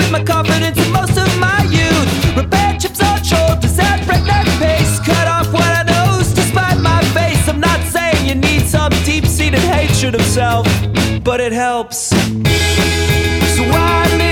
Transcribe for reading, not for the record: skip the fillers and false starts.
lost my confidence in most of my youth. Repair chips on shoulders at breakneck pace. Cut off what I knows to spite my face. I'm not saying you need some deep-seated hatred of self, but it helps. So I live